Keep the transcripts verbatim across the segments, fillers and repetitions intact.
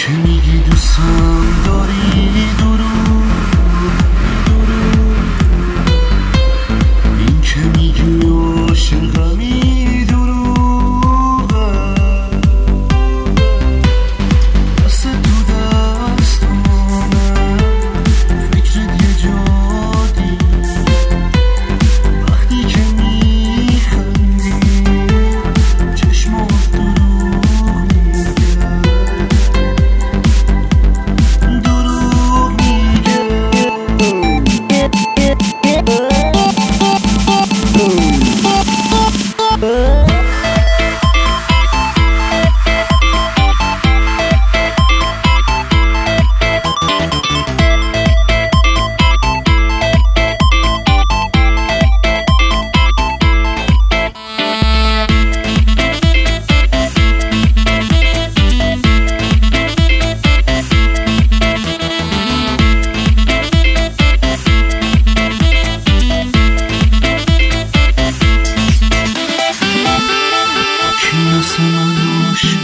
که میگی دوستم داری درو درو، این که میگی عاشقمی دروغه، دست تو دستامه فکرت یه جادی، وقتی که میخندی چشمات دروغ میگه، دروغ میگه. مثل من باشه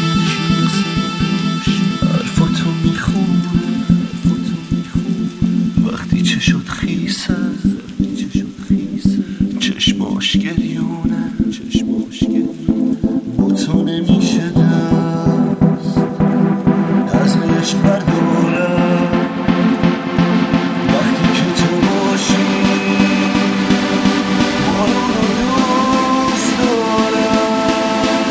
حرفاتو میخونه، وقتی چشات خیسه چشماش گریونه، با تو نمیشه دست از عشق برداره، وقتی که تو باشی بارون رو دوست دارم.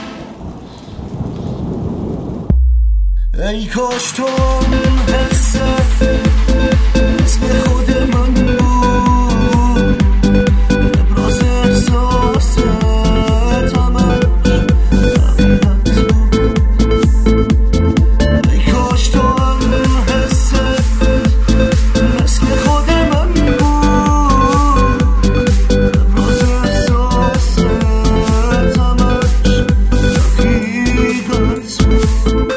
ای کاش تو اون حسه اسم خود من بود، ابراز احساست همش حقیقت بود. ای کاش تو اون حسه اسم خود من بود، ابراز احساست همش حقیقت بود.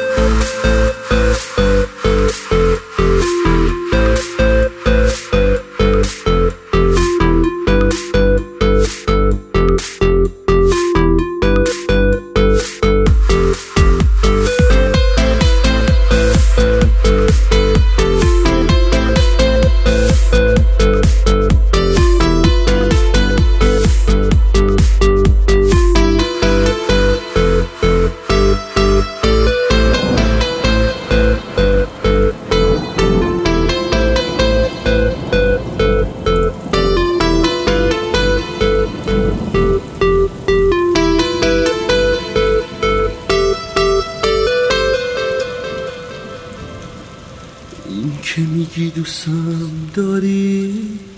این که میگی دوستم داری